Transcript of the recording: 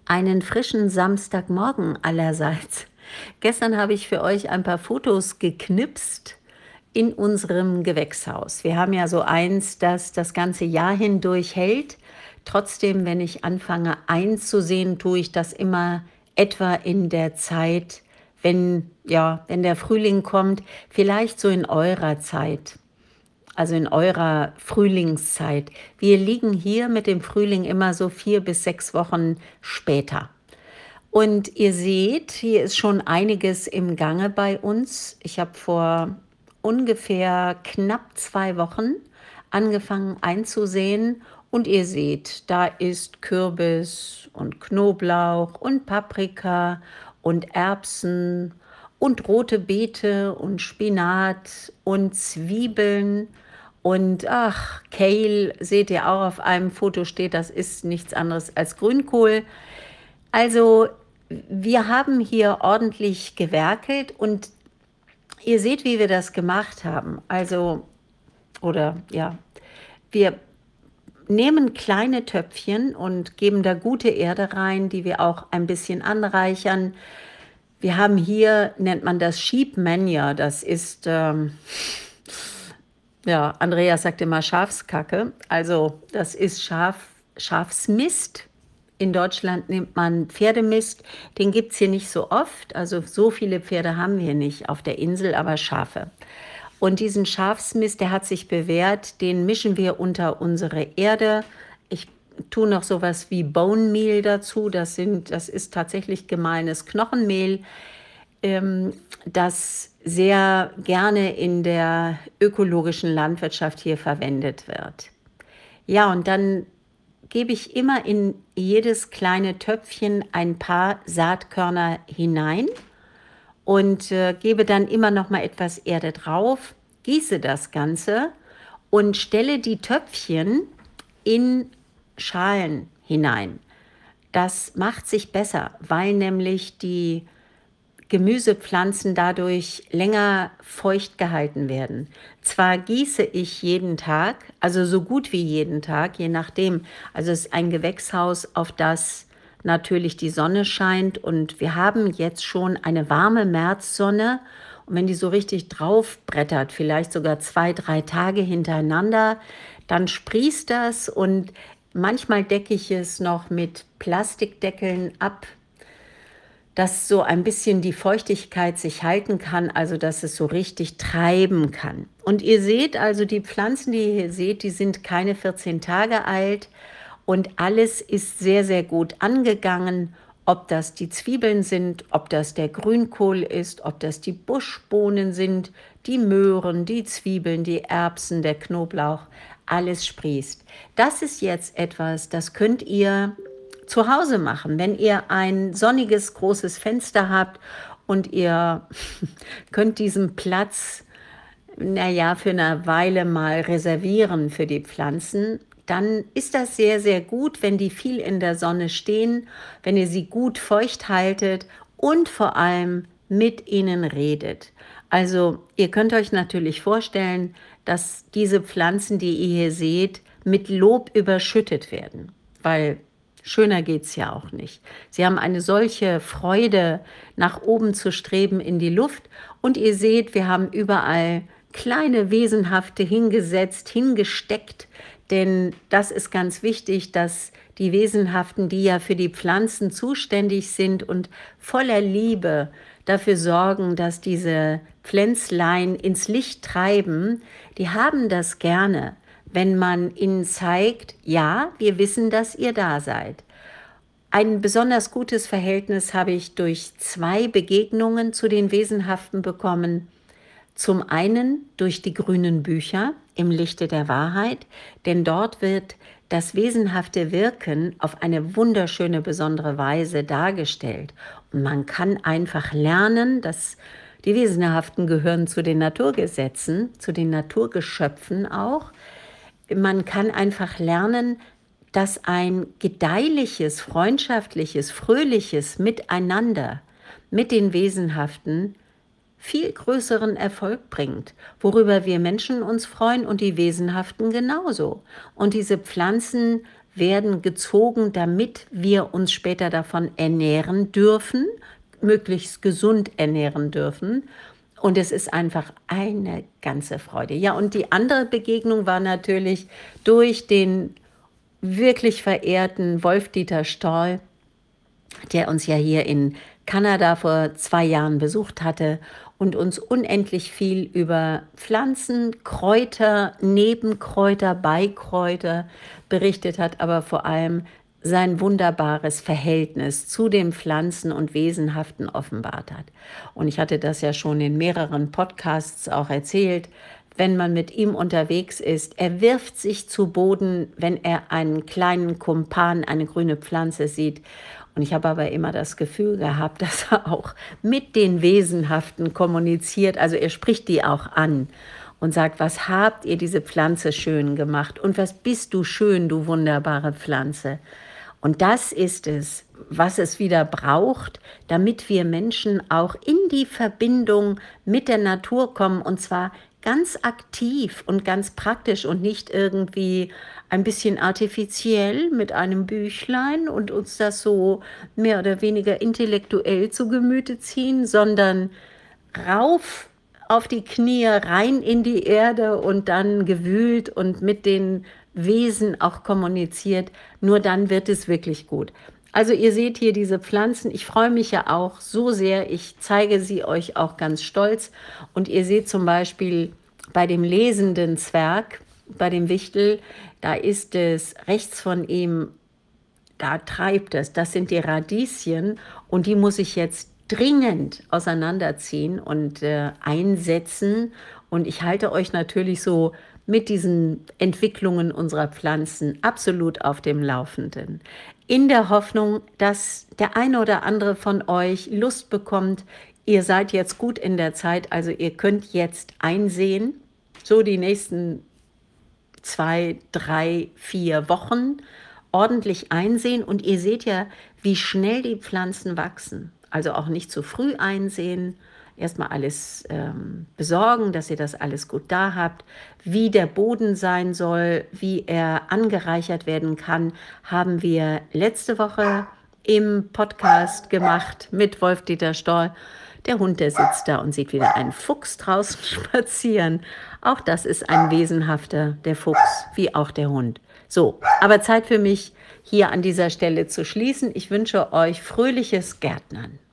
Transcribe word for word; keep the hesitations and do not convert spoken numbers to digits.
Einen frischen Samstagmorgen allerseits. Gestern habe ich für euch ein paar Fotos geknipst in unserem Gewächshaus. Wir haben ja so eins, das das ganze Jahr hindurch hält. Trotzdem, wenn ich anfange einzusehen, tue ich das immer etwa in der Zeit, wenn, ja, wenn der Frühling kommt, vielleicht so in eurer Zeit, also in eurer Frühlingszeit. Wir liegen hier mit dem Frühling immer so vier bis sechs Wochen später. Und ihr seht, hier ist schon einiges im Gange bei uns. Ich habe vor ungefähr knapp zwei Wochen angefangen einzusehen. Und ihr seht, da ist Kürbis und Knoblauch und Paprika und Erbsen und rote Beete und Spinat und Zwiebeln. Und ach, Kale, seht ihr auch auf einem Foto steht, das ist nichts anderes als Grünkohl. Also wir haben hier ordentlich gewerkelt und ihr seht, wie wir das gemacht haben. Also, oder ja, wir nehmen kleine Töpfchen und geben da gute Erde rein, die wir auch ein bisschen anreichern. Wir haben hier, nennt man das Sheep Manure, das ist, ähm, ja, Andreas sagt immer Schafskacke, also das ist Schaf, Schafsmist. In Deutschland nimmt man Pferdemist, den gibt es hier nicht so oft, also so viele Pferde haben wir nicht auf der Insel, aber Schafe. Und diesen Schafsmist, der hat sich bewährt, den mischen wir unter unsere Erde. Ich tue noch sowas wie Bone Meal dazu, das, sind, das ist tatsächlich gemahlenes Knochenmehl, ähm, das sehr gerne in der ökologischen Landwirtschaft hier verwendet wird. Ja, und dann gebe ich immer in jedes kleine Töpfchen ein paar Saatkörner hinein und äh, gebe dann immer noch mal etwas Erde drauf, gieße das Ganze und stelle die Töpfchen in Schalen hinein. Das macht sich besser, weil nämlich die Gemüsepflanzen dadurch länger feucht gehalten werden. Zwar gieße ich jeden Tag, also so gut wie jeden Tag, je nachdem. Also es ist ein Gewächshaus, auf das natürlich die Sonne scheint und wir haben jetzt schon eine warme Märzsonne und wenn die so richtig drauf brettert, vielleicht sogar zwei, drei Tage hintereinander, dann sprießt das und manchmal decke ich es noch mit Plastikdeckeln ab, dass so ein bisschen die Feuchtigkeit sich halten kann, also dass es so richtig treiben kann. Und ihr seht also, die Pflanzen, die ihr hier seht, die sind keine vierzehn Tage alt und alles ist sehr, sehr gut angegangen, ob das die Zwiebeln sind, ob das der Grünkohl ist, ob das die Buschbohnen sind, die Möhren, die Zwiebeln, die Erbsen, der Knoblauch, alles sprießt. Das ist jetzt etwas, das könnt ihr zu Hause machen, wenn ihr ein sonniges, großes Fenster habt und ihr könnt diesen Platz, naja, für eine Weile mal reservieren für die Pflanzen, dann ist das sehr, sehr gut, wenn die viel in der Sonne stehen, wenn ihr sie gut feucht haltet und vor allem mit ihnen redet. Also ihr könnt euch natürlich vorstellen, dass diese Pflanzen, die ihr hier seht, mit Lob überschüttet werden, weil schöner geht es ja auch nicht. Sie haben eine solche Freude, nach oben zu streben in die Luft. Und ihr seht, wir haben überall kleine Wesenhafte hingesetzt, hingesteckt. Denn das ist ganz wichtig, dass die Wesenhaften, die ja für die Pflanzen zuständig sind und voller Liebe dafür sorgen, dass diese Pflänzlein ins Licht treiben, die haben das gerne, wenn man ihnen zeigt, ja, wir wissen, dass ihr da seid. Ein besonders gutes Verhältnis habe ich durch zwei Begegnungen zu den Wesenhaften bekommen. Zum einen durch die grünen Bücher im Lichte der Wahrheit, denn dort wird das wesenhafte Wirken auf eine wunderschöne, besondere Weise dargestellt. Und man kann einfach lernen, dass die Wesenhaften gehören zu den Naturgesetzen, zu den Naturgeschöpfen auch. Man kann einfach lernen, dass ein gedeihliches, freundschaftliches, fröhliches Miteinander mit den Wesenhaften viel größeren Erfolg bringt, worüber wir Menschen uns freuen und die Wesenhaften genauso. Und diese Pflanzen werden gezogen, damit wir uns später davon ernähren dürfen, möglichst gesund ernähren dürfen. Und es ist einfach eine ganze Freude. Ja, und die andere Begegnung war natürlich durch den wirklich verehrten Wolf-Dieter Stoll, der uns ja hier in Kanada vor zwei Jahren besucht hatte und uns unendlich viel über Pflanzen, Kräuter, Nebenkräuter, Beikräuter berichtet hat, aber vor allem sein wunderbares Verhältnis zu den Pflanzen und Wesenhaften offenbart hat. Und ich hatte das ja schon in mehreren Podcasts auch erzählt. Wenn man mit ihm unterwegs ist, er wirft sich zu Boden, wenn er einen kleinen Kumpan, eine grüne Pflanze sieht. Und ich habe aber immer das Gefühl gehabt, dass er auch mit den Wesenhaften kommuniziert. Also er spricht die auch an und sagt, was habt ihr diese Pflanze schön gemacht und was bist du schön, du wunderbare Pflanze. Und das ist es, was es wieder braucht, damit wir Menschen auch in die Verbindung mit der Natur kommen, und zwar ganz aktiv und ganz praktisch und nicht irgendwie ein bisschen artifiziell mit einem Büchlein und uns das so mehr oder weniger intellektuell zu Gemüte ziehen, sondern rauf auf die Knie, rein in die Erde und dann gewühlt und mit den Wesen auch kommuniziert. Nur dann wird es wirklich gut. Also ihr seht hier diese Pflanzen. Ich freue mich ja auch so sehr. Ich zeige sie euch auch ganz stolz. Und ihr seht zum Beispiel bei dem lesenden Zwerg, bei dem Wichtel, da ist es rechts von ihm, da treibt es. Das sind die Radieschen und die muss ich jetzt dringend auseinanderziehen und äh, einsetzen. Und ich halte euch natürlich so mit diesen Entwicklungen unserer Pflanzen absolut auf dem Laufenden. In der Hoffnung, dass der eine oder andere von euch Lust bekommt. Ihr seid jetzt gut in der Zeit, also ihr könnt jetzt einsehen, so die nächsten zwei, drei, vier Wochen ordentlich einsehen. Und ihr seht ja, wie schnell die Pflanzen wachsen. Also auch nicht zu früh einsehen. Erstmal alles ähm, besorgen, dass ihr das alles gut da habt. Wie der Boden sein soll, wie er angereichert werden kann, haben wir letzte Woche im Podcast gemacht mit Wolf-Dieter Stoll. Der Hund, der sitzt da und sieht wieder einen Fuchs draußen spazieren. Auch das ist ein wesenhafter, der Fuchs, wie auch der Hund. So, aber Zeit für mich, hier an dieser Stelle zu schließen. Ich wünsche euch fröhliches Gärtnern.